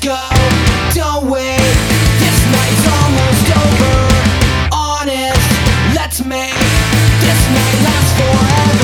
go, don't wait. This night's almost over. Honest, let's make this night last forever.